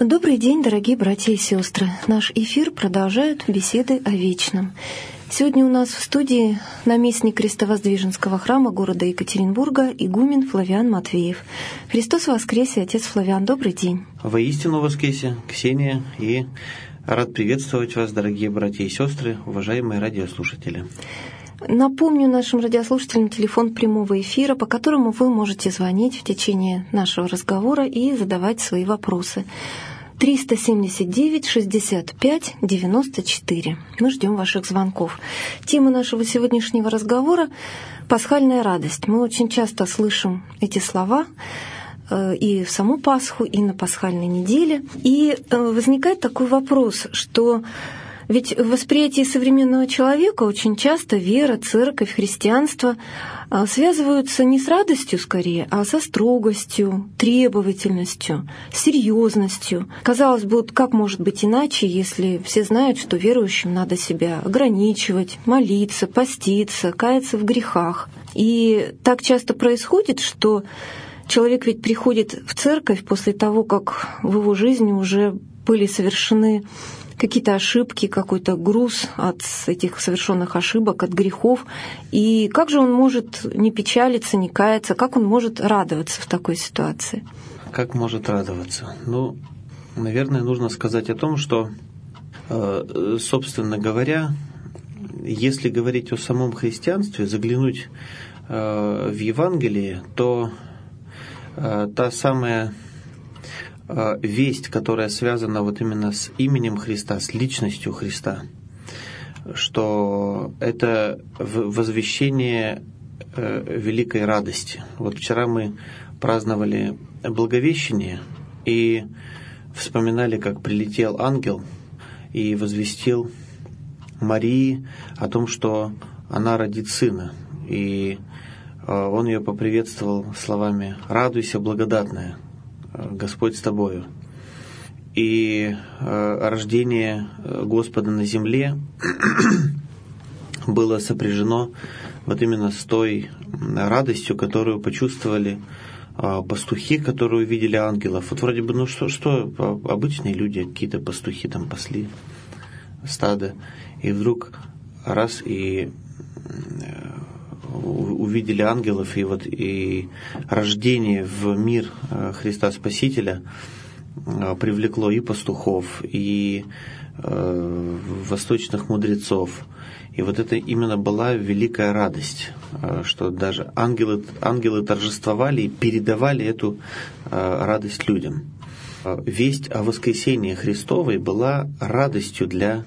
Добрый день, дорогие братья и сестры. Наш эфир продолжают беседы о вечном. Сегодня у нас в студии наместник Крестовоздвиженского храма города Екатеринбурга, игумен Флавиан Матвеев. Христос воскресе, отец Флавиан, добрый день. Воистину воскресе, Ксения, и рад приветствовать вас, дорогие братья и сестры, уважаемые радиослушатели. Напомню нашим радиослушателям телефон прямого эфира, по которому вы можете звонить в течение нашего разговора и задавать свои вопросы. 379-65-94. Мы ждем ваших звонков. Тема нашего сегодняшнего разговора — пасхальная радость. Мы очень часто слышим эти слова и в саму Пасху, и на пасхальной неделе. И возникает такой вопрос, что ведь в восприятии современного человека очень часто вера, церковь, христианство связываются не с радостью скорее, а со строгостью, требовательностью, серьезностью. Казалось бы, вот как может быть иначе, если все знают, что верующим надо себя ограничивать, молиться, поститься, каяться в грехах. И так часто происходит, что человек ведь приходит в церковь после того, как в его жизни уже были совершены какие-то ошибки, какой-то груз от этих совершенных ошибок, от грехов. И как же он может не печалиться, не каяться, как он может радоваться в такой ситуации? Как может радоваться? Ну, наверное, нужно сказать о том, что, собственно говоря, если говорить о самом христианстве, заглянуть в Евангелие, то та самая весть, которая связана вот именно с именем Христа, с личностью Христа, что это возвещение великой радости. Вот вчера мы праздновали Благовещение и вспоминали, как прилетел ангел и возвестил Марии о том, что она родит сына. И он ее поприветствовал словами: «Радуйся, благодатная, Господь с тобою». И рождение Господа на земле было сопряжено вот именно с той радостью, которую почувствовали пастухи, которые увидели ангелов. Вот вроде бы, что обычные люди, какие-то пастухи там пасли стадо, и вдруг раз и увидели ангелов, и рождение в мир Христа Спасителя привлекло и пастухов, и восточных мудрецов. И вот это именно была великая радость, что даже ангелы торжествовали и передавали эту радость людям. Весть о воскресении Христовой была радостью для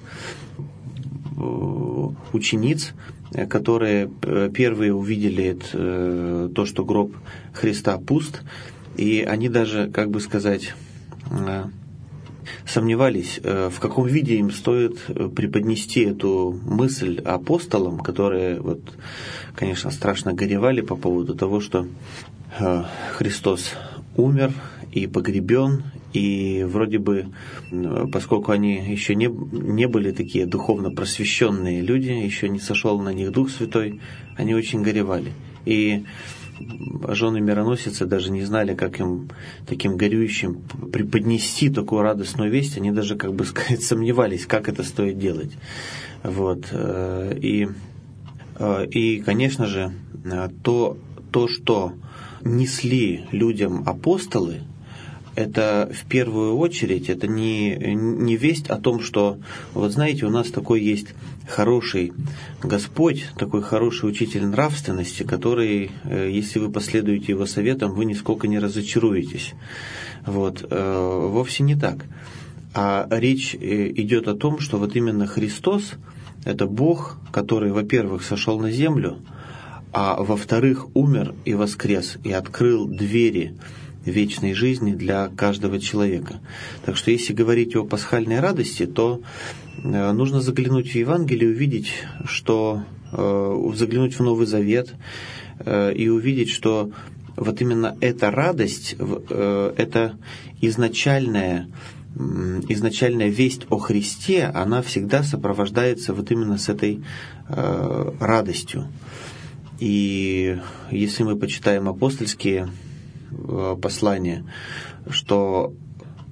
учениц, которые первые увидели то, что гроб Христа пуст, и они даже, как бы сказать, сомневались, в каком виде им стоит преподнести эту мысль апостолам, которые, вот, конечно, страшно горевали по поводу того, что Христос умер и погребен, и вроде бы, поскольку они еще не были такие духовно просвещенные люди, еще не сошел на них Дух Святой, они очень горевали. И жены мироносицы даже не знали, как им, таким горюющим, преподнести такую радостную весть. Они даже, как бы сказать, сомневались, как это стоит делать. Вот. И конечно же, то, что несли людям апостолы, это в первую очередь, это не весть о том, что, вот знаете, у нас такой есть хороший Господь, такой хороший учитель нравственности, который, если вы последуете его советам, вы нисколько не разочаруетесь. Вот. Вовсе не так. А речь идет о том, что вот именно Христос — это Бог, который, во-первых, сошел на землю, а во-вторых, умер и воскрес, и открыл двери вечной жизни для каждого человека. Так что если говорить о пасхальной радости, то нужно заглянуть в Евангелие, увидеть, что заглянуть в Новый Завет и увидеть, что вот именно эта радость, это изначальная весть о Христе, она всегда сопровождается вот именно с этой радостью. И если мы почитаем апостольские послания, что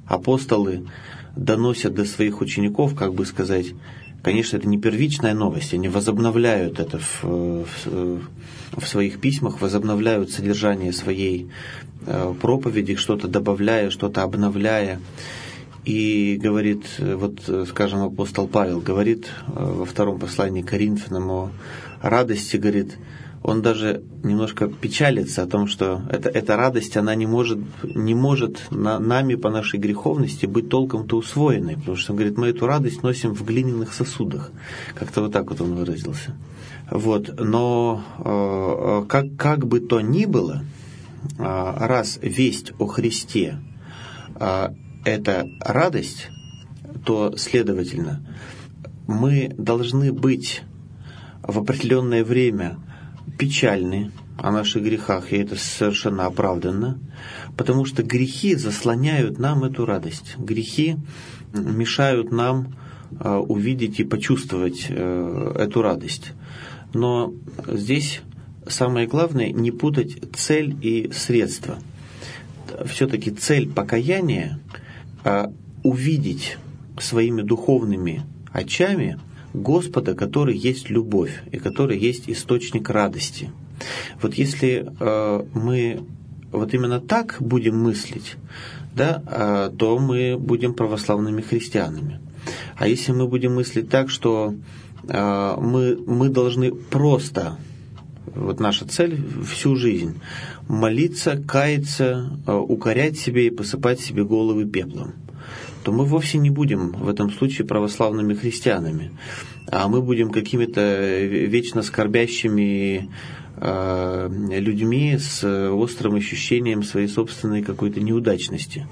апостолы доносят до своих учеников, как бы сказать, конечно, это не первичная новость, они возобновляют это в своих письмах, возобновляют содержание своей проповеди, что-то добавляя, что-то обновляя. И говорит, вот, скажем, апостол Павел говорит во втором послании к Коринфянам о радости, говорит, он даже немножко печалится о том, что эта радость, она не может нами по нашей греховности быть толком-то усвоенной, потому что он говорит, мы эту радость носим в глиняных сосудах. Как-то вот так вот он выразился. Вот. Но как бы то ни было, раз весть о Христе это радость, то, следовательно, мы должны быть в определенное время печальны о наших грехах, и это совершенно оправданно, потому что грехи заслоняют нам эту радость. Грехи мешают нам увидеть и почувствовать эту радость. Но здесь самое главное не путать цель и средства. Все-таки цель покаяния — увидеть своими духовными очами Господа, который есть любовь и который есть источник радости. Вот если мы вот именно так будем мыслить, да, то мы будем православными христианами. А если мы будем мыслить так, что мы должны просто, вот наша цель всю жизнь, молиться, каяться, укорять себе и посыпать себе головы пеплом, то мы вовсе не будем в этом случае православными христианами, а мы будем какими-то вечно скорбящими людьми с острым ощущением своей собственной какой-то неудачности.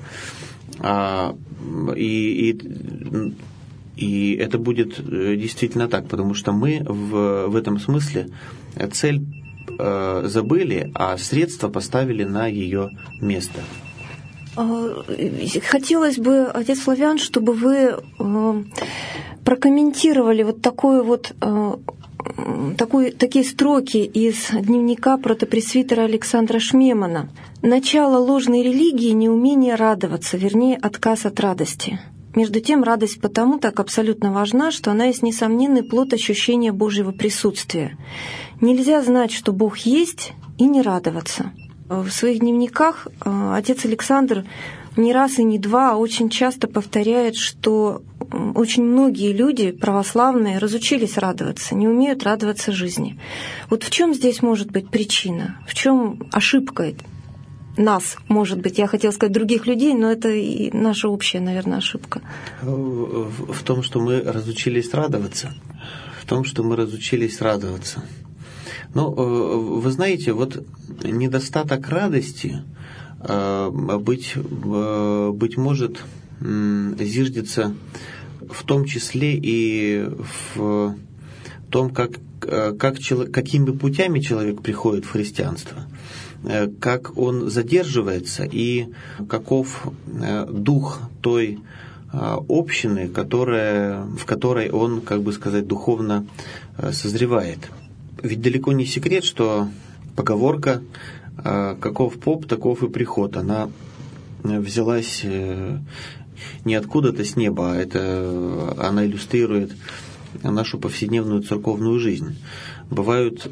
И это будет действительно так, потому что мы в этом смысле цель забыли, а средства поставили на ее место. Хотелось бы, отец Флавиан, чтобы вы прокомментировали вот такие строки из дневника протопресвитера Александра Шмемана. «Начало ложной религии — неумение радоваться, вернее, отказ от радости. Между тем, радость потому так абсолютно важна, что она есть несомненный плод ощущения Божьего присутствия. Нельзя знать, что Бог есть, и не радоваться». В своих дневниках отец Александр не раз и не два, а очень часто повторяет, что очень многие люди православные разучились радоваться, не умеют радоваться жизни. Вот в чем здесь может быть причина? В чем ошибка нас, может быть, я хотела сказать других людей, но это и наша общая, наверное, ошибка. В том, что мы разучились радоваться. Ну, вы знаете, вот недостаток радости, быть может, зиждется в том числе и в том, какими путями человек приходит в христианство, как он задерживается и каков дух той общины, в которой он, как бы сказать, духовно созревает. Ведь далеко не секрет, что поговорка «каков поп, таков и приход», она взялась не откуда-то с неба, а она иллюстрирует нашу повседневную церковную жизнь. Бывают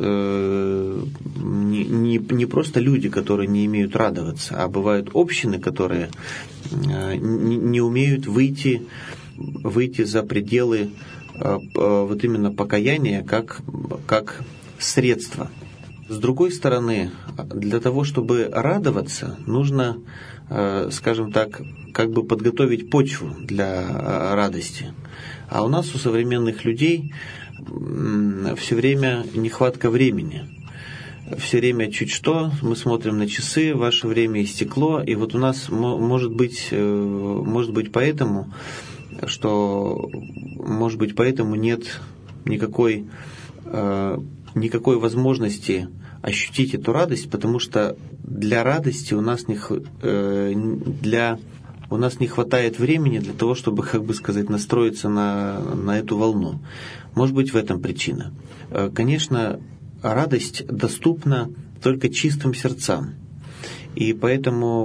не просто люди, которые не умеют радоваться, а бывают общины, которые не умеют выйти за пределы вот именно покаяния как средство. С другой стороны, для того, чтобы радоваться, нужно, скажем так, как бы подготовить почву для радости. А у нас, у современных людей, все время нехватка времени. Все время чуть что, мы смотрим на часы, ваше время истекло, и вот у нас может быть поэтому нет никакой возможности ощутить эту радость, потому что для радости у нас не хватает времени для того, чтобы, как бы сказать, настроиться на эту волну. Может быть, в этом причина. Конечно, радость доступна только чистым сердцам. И поэтому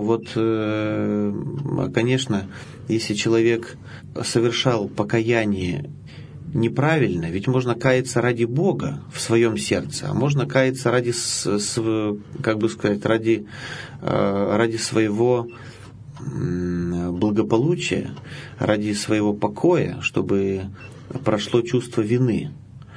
конечно, если человек совершал покаяние неправильно, ведь можно каяться ради Бога в своем сердце, а можно каяться ради своего благополучия, ради своего покоя, чтобы прошло чувство вины.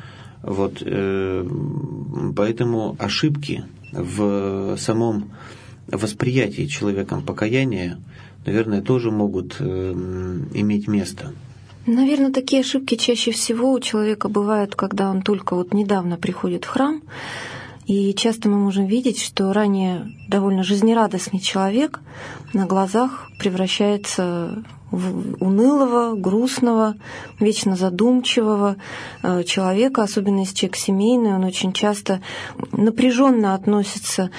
Поэтому ошибки в самом восприятии человеком покаяния, наверное, тоже могут иметь место. Наверное, такие ошибки чаще всего у человека бывают, когда он только недавно приходит в храм. И часто мы можем видеть, что ранее довольно жизнерадостный человек на глазах превращается в унылого, грустного, вечно задумчивого человека, особенно если человек семейный, он очень часто напряженно относится,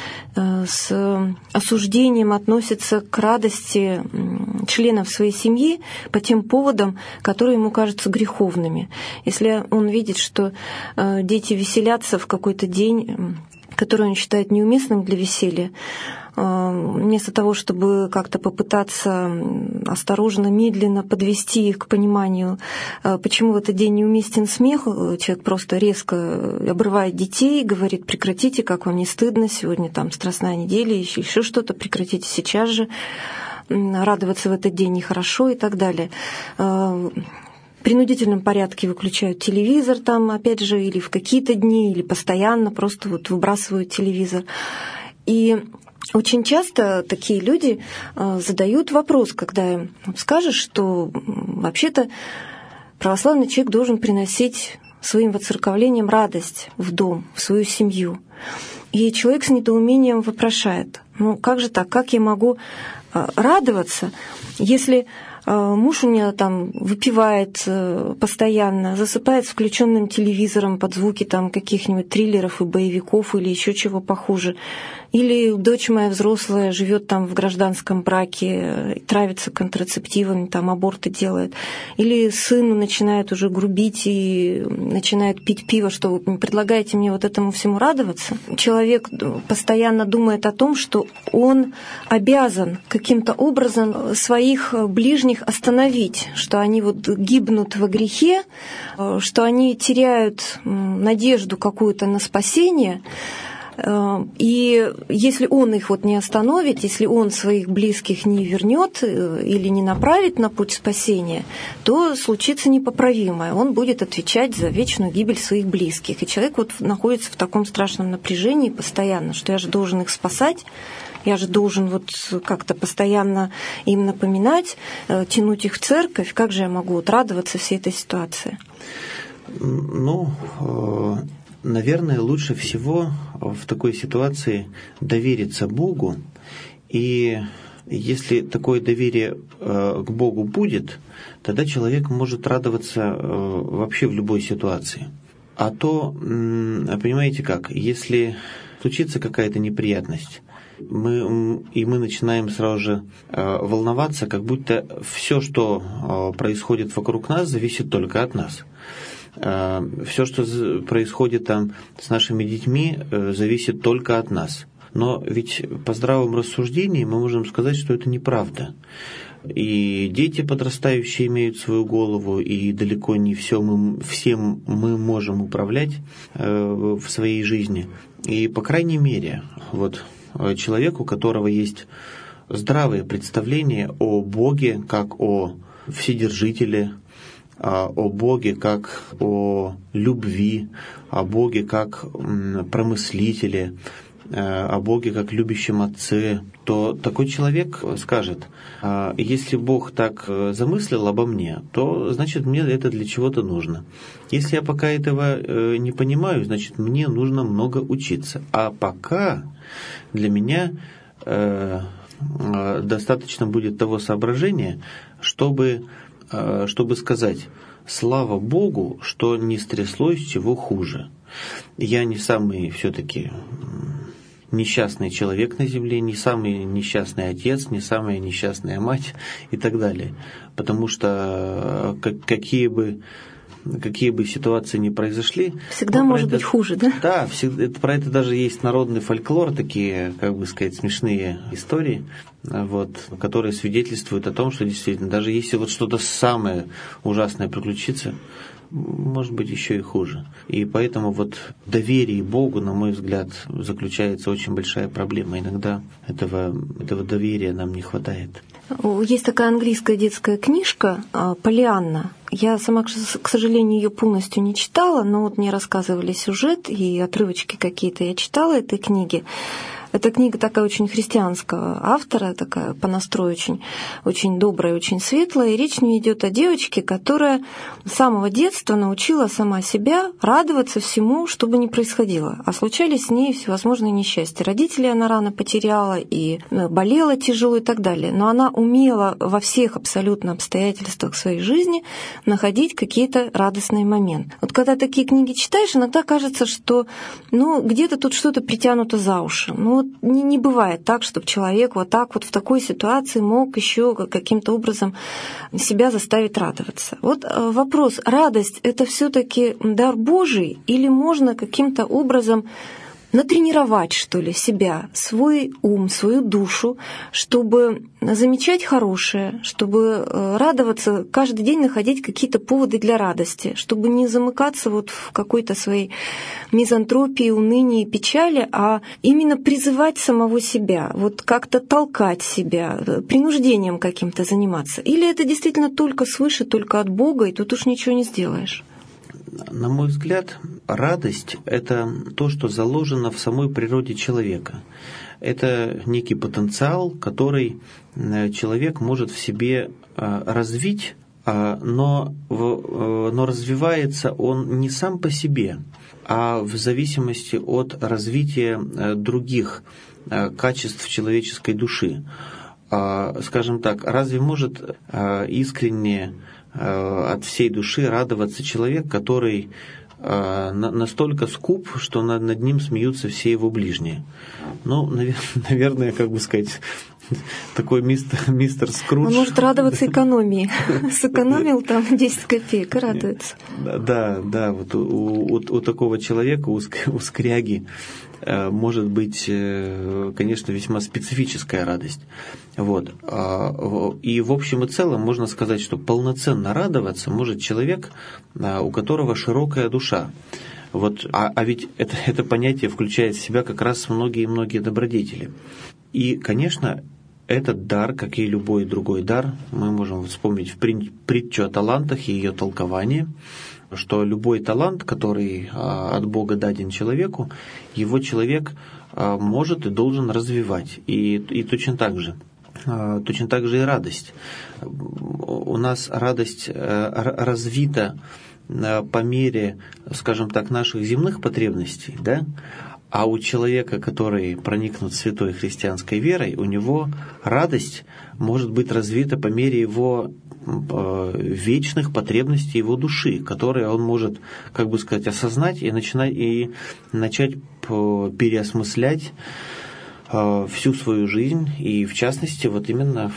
с осуждением относится к радости членов своей семьи по тем поводам, которые ему кажутся греховными. Если он видит, что дети веселятся в какой-то день, который он считает неуместным для веселья, вместо того, чтобы как-то попытаться осторожно, медленно подвести их к пониманию, почему в этот день неуместен смех, человек просто резко обрывает детей, говорит: прекратите, как вам не стыдно, сегодня там страстная неделя, еще что-то, прекратите сейчас же, радоваться в этот день нехорошо и так далее. В принудительном порядке выключают телевизор там, опять же, или в какие-то дни, или постоянно просто выбрасывают телевизор. И очень часто такие люди задают вопрос, когда им скажешь, что вообще-то православный человек должен приносить своим воцерковлением радость в дом, в свою семью. И человек с недоумением вопрошает: как же так, как я могу радоваться, если муж у меня там выпивает постоянно, засыпает с включенным телевизором под звуки там каких-нибудь триллеров и боевиков или еще чего похуже. Или дочь моя взрослая живет там в гражданском браке, травится контрацептивами, там аборты делает. Или сын начинает уже грубить и начинает пить пиво, что вы предлагаете мне этому всему радоваться. Человек постоянно думает о том, что он обязан каким-то образом своих ближних остановить, что они гибнут во грехе, что они теряют надежду какую-то на спасение. И если он их не остановит, если он своих близких не вернет или не направит на путь спасения, то случится непоправимое. Он будет отвечать за вечную гибель своих близких. И человек находится в таком страшном напряжении постоянно, что я же должен их спасать, я же должен как-то постоянно им напоминать, тянуть их в церковь. Как же я могу радоваться всей этой ситуации? Наверное, лучше всего в такой ситуации довериться Богу. И если такое доверие к Богу будет, тогда человек может радоваться вообще в любой ситуации. А то, понимаете как, если случится какая-то неприятность, мы начинаем сразу же волноваться, как будто все, что происходит вокруг нас, зависит только от нас. Все, что происходит там с нашими детьми, зависит только от нас. Но ведь по здравому рассуждению мы можем сказать, что это неправда. И дети подрастающие имеют свою голову, и далеко не всем мы можем управлять в своей жизни. И, по крайней мере, человек, у которого есть здравое представление о Боге как о Вседержителе, о Боге как о любви, о Боге как промыслителе, о Боге как любящем Отце, то такой человек скажет: если Бог так замыслил обо мне, то значит мне это для чего-то нужно. Если я пока этого не понимаю, значит мне нужно много учиться. А пока для меня достаточно будет того соображения, чтобы сказать: слава Богу, что не стряслось чего хуже. Я не самый все-таки несчастный человек на земле, не самый несчастный отец, не самая несчастная мать и так далее. Потому что какие бы какие бы ситуации ни произошли... Всегда может быть хуже, да? Да, про это даже есть народный фольклор, такие, как бы сказать, смешные истории, которые свидетельствуют о том, что действительно, даже если вот что-то самое ужасное приключится, может быть, еще и хуже. И поэтому вот в доверии Богу, на мой взгляд, заключается очень большая проблема. Иногда этого доверия нам не хватает. Есть такая английская детская книжка «Поллианна». Я сама, к сожалению, ее полностью не читала, но вот мне рассказывали сюжет и отрывочки какие-то я читала этой книги. Эта книга такая очень христианского автора, такая по настрою очень добрая, очень светлая. И речь в ней идет о девочке, которая с самого детства научила сама себя радоваться всему, что бы ни происходило. А случались с ней всевозможные несчастья. Родителей она рано потеряла и болела тяжело и так далее. Но она умела во всех абсолютно обстоятельствах своей жизни находить какие-то радостные моменты. Вот когда такие книги читаешь, иногда кажется, что где-то тут что-то притянуто за уши. Не бывает так, чтобы человек вот так вот в такой ситуации мог еще каким-то образом себя заставить радоваться. Вот вопрос: радость — это все-таки дар Божий, или можно каким-то образом натренировать, что ли, себя, свой ум, свою душу, чтобы замечать хорошее, чтобы радоваться, каждый день находить какие-то поводы для радости, чтобы не замыкаться вот в какой-то своей мизантропии, унынии, печали, а именно призывать самого себя, вот как-то толкать себя, принуждением каким-то заниматься? Или это действительно только свыше, только от Бога, и тут уж ничего не сделаешь? На мой взгляд, радость – это то, что заложено в самой природе человека. Это некий потенциал, который человек может в себе развить, но развивается он не сам по себе, а в зависимости от развития других качеств человеческой души. Скажем так, разве может искренне от всей души радоваться человек, который настолько скуп, что над ним смеются все его ближние? Наверное, такой мистер Скрудж. Он может радоваться экономии. Сэкономил там 10 копеек и радуется. Да, вот у такого человека, у скряги, может быть, конечно, весьма специфическая радость. И в общем и целом можно сказать, что полноценно радоваться может человек, у которого широкая душа. А ведь это понятие включает в себя как раз многие добродетели. И, конечно, этот дар, как и любой другой дар, мы можем вспомнить в притчу о талантах и ее толковании, что любой талант, который от Бога даден человеку, его человек может и должен развивать. И точно так же и радость. У нас радость развита по мере, скажем так, наших земных потребностей, да? А у человека, который проникнут святой христианской верой, у него радость может быть развита по мере его вечных потребностей его души, которые он может, осознать и начать переосмыслять всю свою жизнь, и в частности именно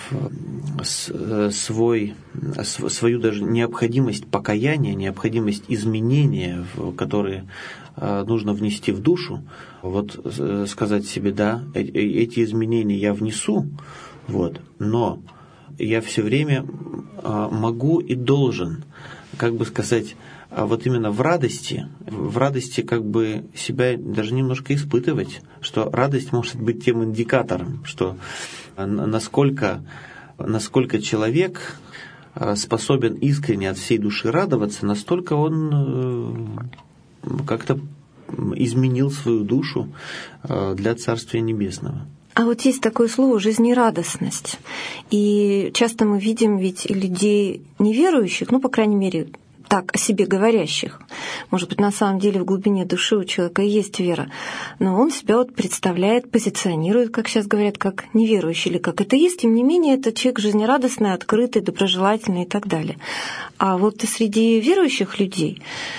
свою даже необходимость покаяния, необходимость изменения, которые нужно внести в душу, сказать себе: да, эти изменения я внесу, но я все время могу и должен, именно в радости себя даже немножко испытывать, что радость может быть тем индикатором, что насколько человек способен искренне от всей души радоваться, настолько он как-то изменил свою душу для Царствия Небесного. А вот есть такое слово «жизнерадостность». И часто мы видим ведь и людей неверующих, по крайней мере, так о себе говорящих. Может быть, на самом деле в глубине души у человека есть вера, но он себя представляет, позиционирует, как сейчас говорят, как неверующий или как атеист. Тем не менее, это человек жизнерадостный, открытый, доброжелательный и так далее. А вот среди верующих людей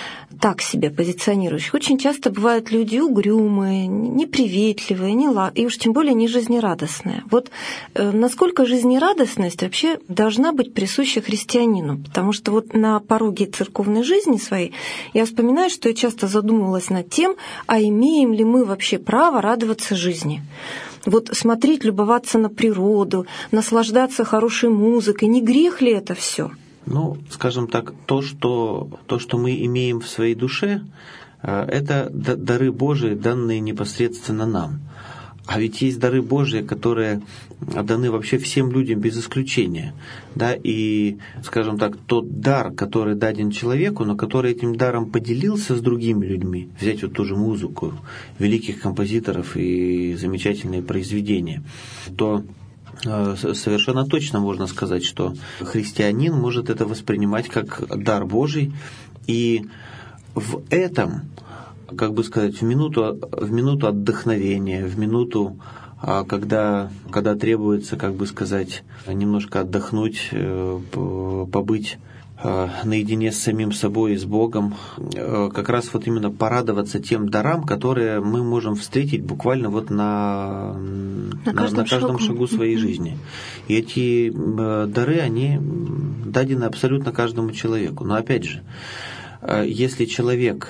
так себя позиционирующих, очень часто бывают люди угрюмые, неприветливые, и уж тем более не жизнерадостные. Вот насколько жизнерадостность вообще должна быть присуща христианину? Потому что вот на пороге церковной жизни своей я вспоминаю, что я часто задумывалась над тем, а имеем ли мы вообще право радоваться жизни? Вот смотреть, любоваться на природу, наслаждаться хорошей музыкой, не грех ли это все? Ну, скажем так, то, что мы имеем в своей душе, это дары Божии, данные непосредственно нам. А ведь есть дары Божии, которые даны вообще всем людям без исключения. Да? И, скажем так, тот дар, который даден человеку, но который этим даром поделился с другими людьми, взять вот ту же музыку великих композиторов и замечательные произведения, то совершенно точно можно сказать, что христианин может это воспринимать как дар Божий, и в этом, как бы сказать, в минуту отдохновения, в минуту, когда требуется, как бы сказать, немножко отдохнуть, побыть наедине с самим собой и с Богом, как раз вот именно порадоваться тем дарам, которые мы можем встретить буквально вот на каждом шагу своей жизни. И эти дары, они дадены абсолютно каждому человеку. Но опять же, если человек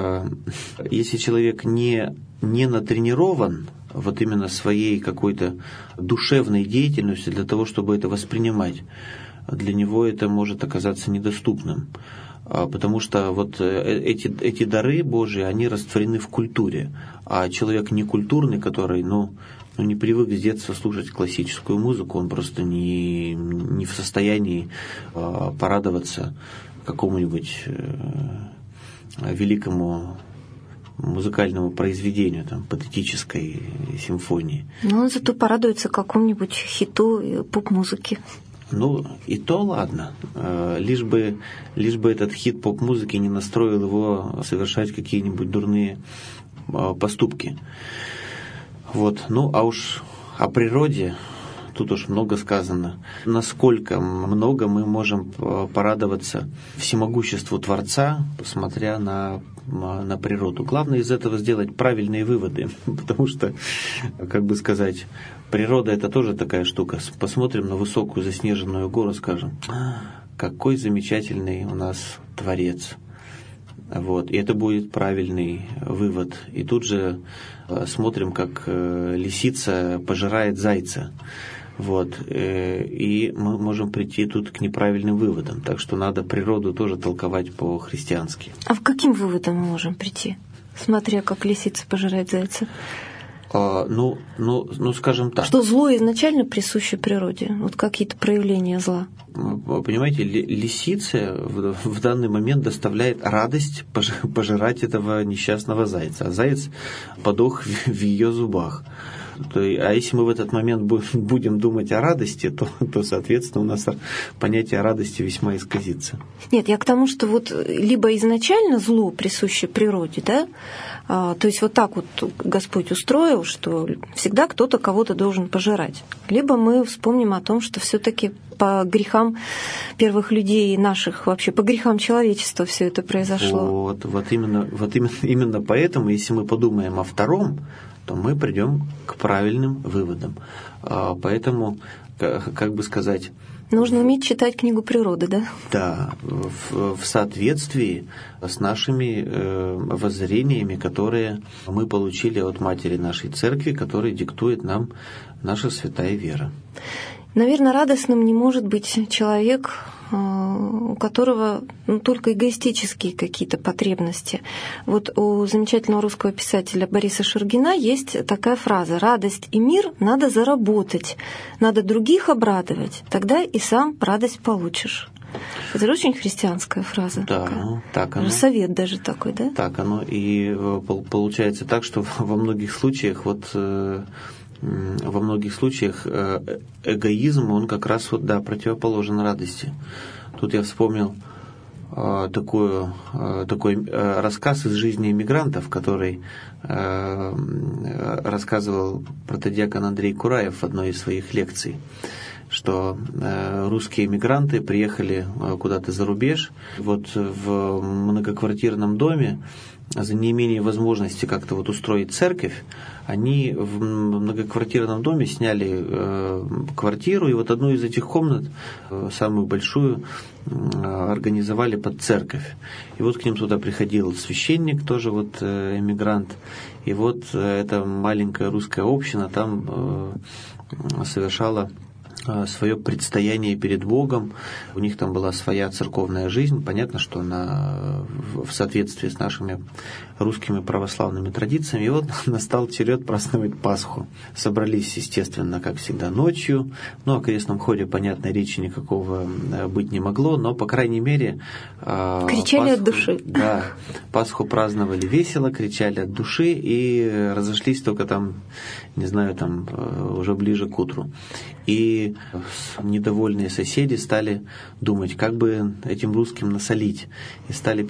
не натренирован вот именно своей какой-то душевной деятельностью для того, чтобы это воспринимать, для него это может оказаться недоступным. Потому что вот эти дары Божии, они растворены в культуре. А человек некультурный, который не привык с детства слушать классическую музыку, он просто не в состоянии порадоваться какому-нибудь великому музыкальному произведению, там, патетической симфонии. Но он зато порадуется какому-нибудь хиту поп-музыки. Ну, и то ладно. Лишь бы этот хит поп-музыки не настроил его совершать какие-нибудь дурные поступки. Вот. Ну, а уж о природе тут уж много сказано. Насколько много мы можем порадоваться всемогуществу Творца, смотря на природу. Главное из этого сделать правильные выводы, потому что, как бы сказать, природа — это тоже такая штука. Посмотрим на высокую заснеженную гору, скажем, какой замечательный у нас Творец. Вот. И это будет правильный вывод. И тут же смотрим, как лисица пожирает зайца. Вот. И мы можем прийти тут к неправильным выводам. Так что надо природу тоже толковать по-христиански. А к каким выводам мы можем прийти, смотря как лисица пожирает зайца? Скажем так. Что зло изначально присуще природе? Вот какие-то проявления зла? Понимаете, лисице в данный момент доставляет радость пожирать этого несчастного зайца. А заяц подох в ее зубах. А если мы в этот момент будем думать о радости, то, соответственно, у нас понятие радости весьма исказится. Нет, я к тому, что вот либо изначально зло присуще природе, да, то есть вот так вот Господь устроил, что всегда кто-то кого-то должен пожирать. Либо мы вспомним о том, что все-таки по грехам первых людей наших, вообще по грехам человечества все это произошло. Вот именно поэтому, если мы подумаем о втором, то мы придем к правильным выводам. Поэтому, как бы сказать... Нужно уметь читать книгу природы, да? Да, в соответствии с нашими воззрениями, которые мы получили от Матери нашей Церкви, которая диктует нам наша святая вера. Наверное, радостным не может быть человек, у которого только эгоистические какие-то потребности. Вот у замечательного русского писателя Бориса Шургина есть такая фраза: «Радость и мир надо заработать, надо других обрадовать, тогда и сам радость получишь». Это же очень христианская фраза. Да, так оно. Совет даже такой, да? Так оно. И получается так, что во многих случаях эгоизм, он как раз противоположен радости. Тут я вспомнил такой рассказ из жизни эмигрантов, который рассказывал протодиакон Андрей Кураев в одной из своих лекций, что русские эмигранты приехали куда-то за рубеж, вот в многоквартирном доме, за неимением возможности как-то вот устроить церковь, они в многоквартирном доме сняли квартиру, и вот одну из этих комнат, самую большую, организовали под церковь. И вот к ним туда приходил священник, тоже вот эмигрант, и вот эта маленькая русская община там совершала свое предстояние перед Богом. У них там была своя церковная жизнь. Понятно, что она в соответствии с нашими русскими православными традициями. И вот настал черед праздновать Пасху. Собрались, естественно, как всегда, ночью. Ну, о крестном ходе, понятно, речи никакого быть не могло, но, по крайней мере... Кричали Пасху, от души. Да, Пасху праздновали весело, кричали от души и разошлись только там, не знаю, там уже ближе к утру. И недовольные соседи стали думать, как бы этим русским насолить. И стали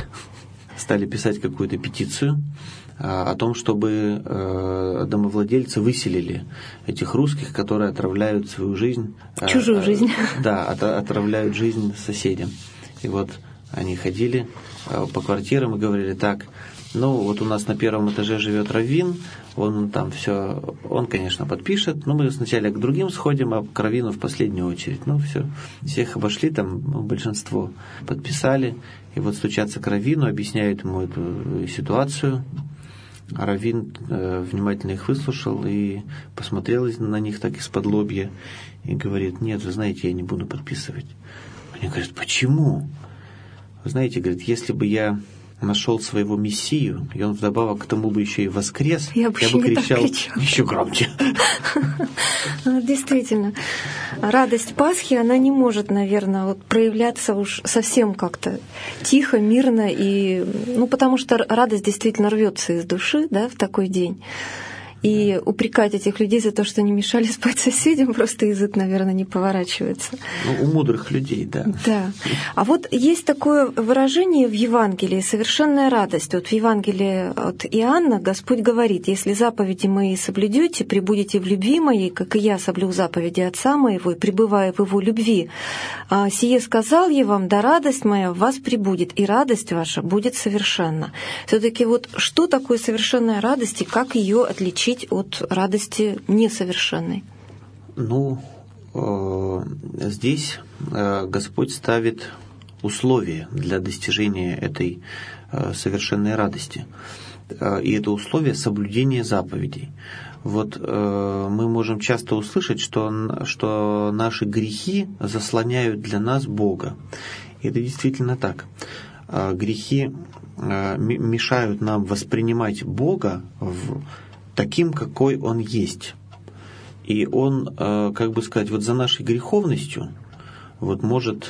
писать какую-то петицию о том, чтобы домовладельцы выселили этих русских, которые отравляют свою жизнь. Чужую жизнь. Да, отравляют жизнь соседям. И вот они ходили по квартирам и говорили так: ну, вот у нас на первом этаже живет раввин, он там все, он, конечно, подпишет, но мы сначала к другим сходим, а к раввину в последнюю очередь. Ну, все, всех обошли, там большинство подписали, и вот стучатся к раввину, объясняют ему эту ситуацию. А раввин внимательно их выслушал и посмотрел на них так из-под лобья и говорит: нет, вы знаете, я не буду подписывать. Они говорят: почему? Вы знаете, говорит, если бы я нашел своего Мессию, и он вдобавок к тому бы еще и воскрес, я бы кричал еще громче. Действительно, радость Пасхи, она не может, наверное, вот проявляться уж совсем как-то тихо, мирно, и, ну, потому что радость действительно рвется из души, да, в такой день. И упрекать этих людей за то, что они мешали спать соседям, просто язык, наверное, не поворачивается. Ну, у мудрых людей, да. Да. А вот есть такое выражение в Евангелии — совершенная радость. Вот в Евангелии от Иоанна Господь говорит: «Если заповеди мои соблюдете, пребудете в любви моей, как и я соблюл заповеди Отца моего, и пребывая в его любви. Сие сказал я вам, да радость моя в вас пребудет, и радость ваша будет совершенна». Все-таки вот что такое совершенная радость и как ее отличить от радости несовершенной? Ну, здесь Господь ставит условия для достижения этой совершенной радости. И это условие — соблюдение заповедей. Вот мы можем часто услышать, что наши грехи заслоняют для нас Бога. И это действительно так. Грехи мешают нам воспринимать Бога таким, какой Он есть. И Он, как бы сказать, вот за нашей греховностью вот может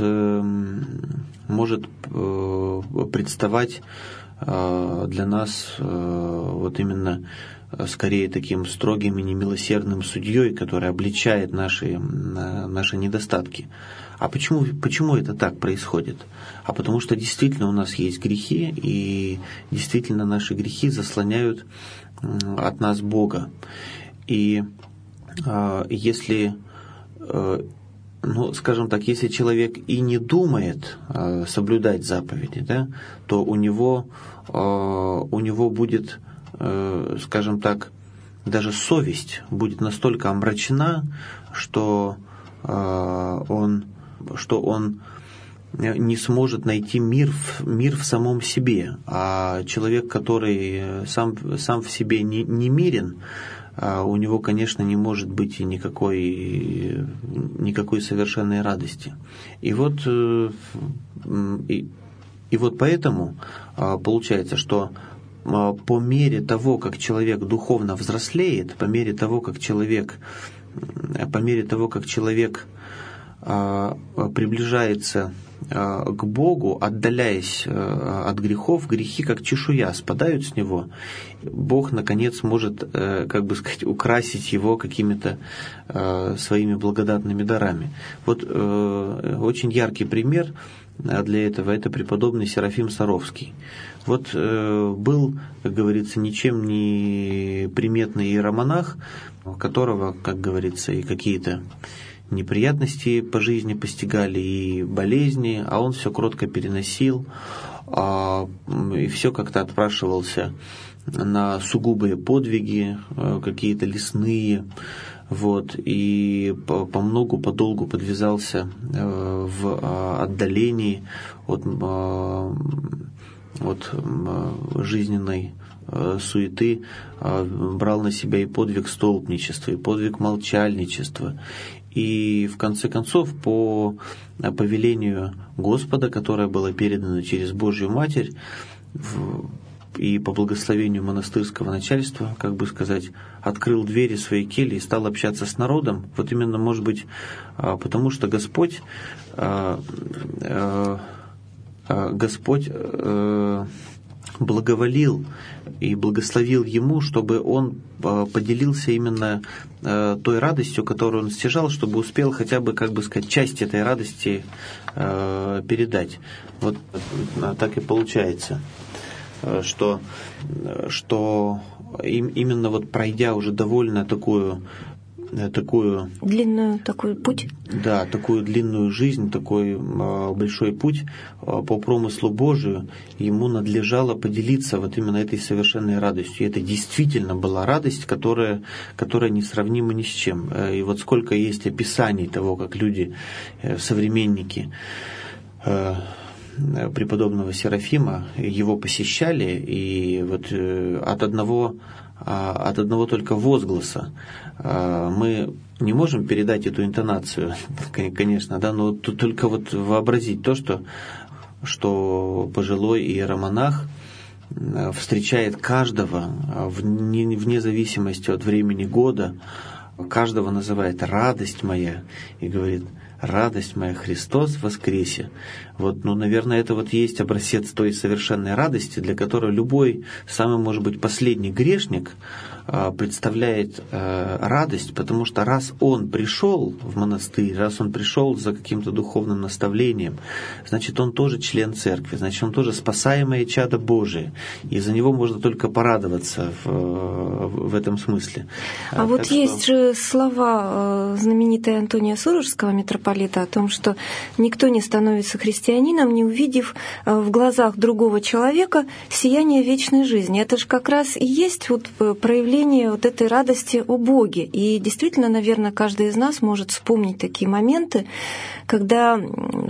представать для нас вот именно скорее таким строгим и немилосердным судьей, который обличает наши недостатки. А почему это так происходит? А потому что действительно у нас есть грехи, и действительно наши грехи заслоняют от нас Бога. И если, ну, скажем так, если человек и не думает соблюдать заповеди, да, то у него будет, скажем так, даже совесть будет настолько омрачена, что он не сможет найти мир в самом себе. А человек, который сам в себе не мирен, у него, конечно, не может быть и никакой совершенной радости. И вот поэтому получается, что по мере того, как человек духовно взрослеет, по мере того, как человек приближается к Богу, отдаляясь от грехов, грехи как чешуя спадают с него. Бог, наконец, может, как бы сказать, украсить его какими-то своими благодатными дарами. Вот очень яркий пример для этого — это преподобный Серафим Саровский. Вот был, как говорится, ничем не приметный иеромонах, у которого, как говорится, и какие-то неприятности по жизни постигали, и болезни, а он все кротко переносил, и все как-то отпрашивался на сугубые подвиги, какие-то лесные, и подолгу подвязался в отдалении от жизненной суеты, брал на себя и подвиг столпничества, и подвиг молчальничества. И в конце концов, по повелению Господа, которое было передано через Божью Матерь, и по благословению монастырского начальства, открыл двери своей кельи и стал общаться с народом. Вот именно, может быть, потому что Господь благоволил и благословил ему, чтобы он поделился именно той радостью, которую он стяжал, чтобы успел хотя бы, часть этой радости передать. Вот так и получается, что именно пройдя уже довольно такую длинную путь. Да, такую длинную жизнь, такой большой путь по промыслу Божию, ему надлежало поделиться вот именно этой совершенной радостью. И это действительно была радость, которая несравнима ни с чем. И вот сколько есть описаний того, как люди, современники преподобного Серафима его посещали, и от одного только возгласа мы не можем передать эту интонацию, конечно, да, но только вообразить то, что пожилой иеромонах встречает каждого вне зависимости от времени года, каждого называет «радость моя» и говорит: «Радость моя, Христос воскресе». Наверное, это есть образец той совершенной радости, для которой любой, самый, может быть, последний грешник представляет радость, потому что раз он пришел в монастырь, раз он пришел за каким-то духовным наставлением, значит, он тоже член церкви, значит, он тоже спасаемое чадо Божие, и за него можно только порадоваться в этом смысле. Есть же слова знаменитой Антония Сурожского, митрополита, о том, что никто не становится христианином, не увидев в глазах другого человека сияние вечной жизни. Это же как раз и есть проявление этой радости о Боге. И действительно, наверное, каждый из нас может вспомнить такие моменты, когда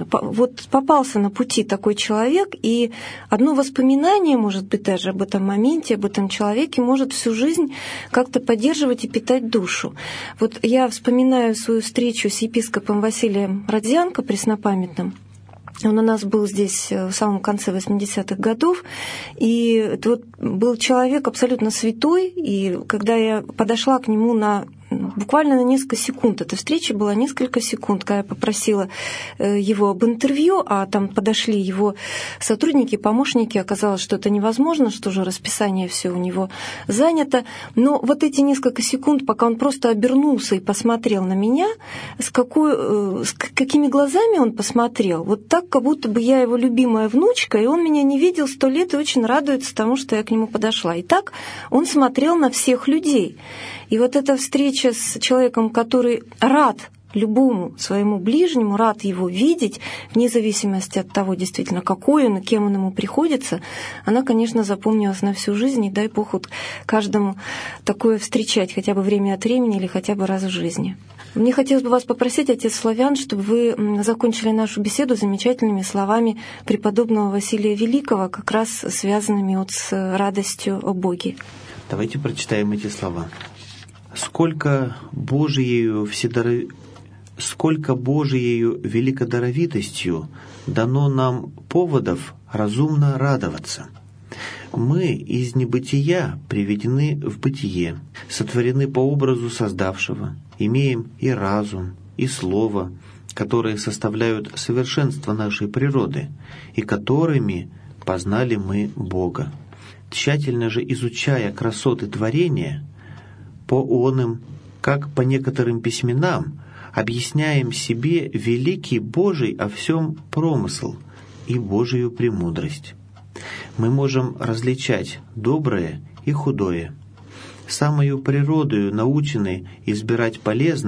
попался на пути такой человек, и одно воспоминание, может быть, даже об этом моменте, об этом человеке может всю жизнь как-то поддерживать и питать душу. Я вспоминаю свою встречу с епископом Василием Родзянко, преснопамятным. Он у нас был здесь в самом конце 80-х годов, и это был человек абсолютно святой, и когда я подошла к нему буквально на несколько секунд, эта встреча была несколько секунд, когда я попросила его об интервью, а там подошли его сотрудники, помощники, оказалось, что это невозможно, что уже расписание все у него занято, но эти несколько секунд, пока он просто обернулся и посмотрел на меня, с какими глазами он посмотрел, так, как будто бы я его любимая внучка, и он меня не видел 100 лет и очень радуется тому, что я к нему подошла. И так он смотрел на всех людей. И эта встреча с человеком, который рад любому своему ближнему, рад его видеть, вне зависимости от того, действительно, какой он и кем он ему приходится, она, конечно, запомнилась на всю жизнь, и дай Бог каждому такое встречать хотя бы время от времени или хотя бы раз в жизни. Мне хотелось бы вас попросить, отец Славян, чтобы вы закончили нашу беседу замечательными словами преподобного Василия Великого, как раз связанными с радостью о Боге. Давайте прочитаем эти слова. «Сколько Божиею великодаровитостью дано нам поводов разумно радоваться. Мы из небытия приведены в бытие, сотворены по образу создавшего, имеем и разум, и слово, которые составляют совершенство нашей природы, и которыми познали мы Бога. Тщательно же изучая красоты творения, по оным, как по некоторым письменам, объясняем себе великий Божий о всем промысл и Божию премудрость. Мы можем различать доброе и худое, самою природою научены избирать полезное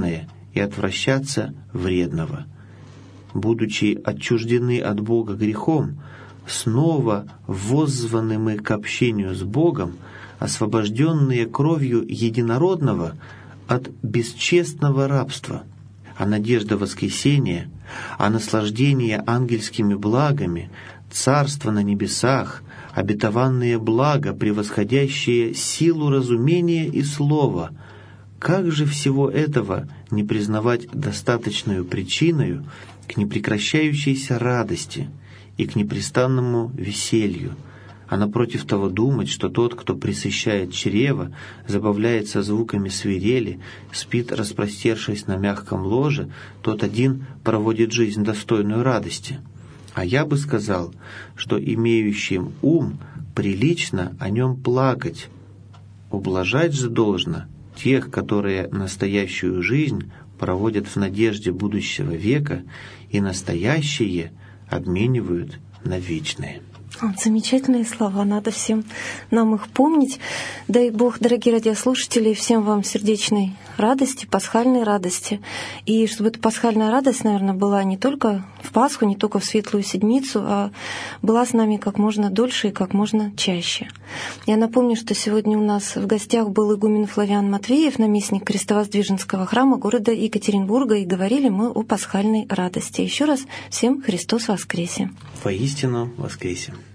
и отвращаться вредного. Будучи отчуждены от Бога грехом, снова воззваны мы к общению с Богом, освобожденные кровью единородного от бесчестного рабства. А надежда воскресения, а наслаждение ангельскими благами, царство на небесах, обетованные блага, превосходящие силу разумения и слова. Как же всего этого не признавать достаточную причиною к непрекращающейся радости и к непрестанному веселью, а напротив того думать, что тот, кто пресыщает чрево, забавляется звуками свирели, спит, распростершись на мягком ложе, тот один проводит жизнь достойную радости. А я бы сказал, что имеющим ум прилично о нем плакать. Ублажать же должно тех, которые настоящую жизнь проводят в надежде будущего века и настоящее обменивают на вечное. Замечательные слова, надо всем нам их помнить. Дай Бог, дорогие радиослушатели, всем вам сердечной радости, пасхальной радости. И чтобы эта пасхальная радость, наверное, была не только в Пасху, не только в Светлую Седмицу, а была с нами как можно дольше и как можно чаще. Я напомню, что сегодня у нас в гостях был игумен Флавиан Матвеев, наместник Крестовоздвиженского храма города Екатеринбурга, и говорили мы о пасхальной радости. Еще раз всем Христос воскресе! Воистину воскресе!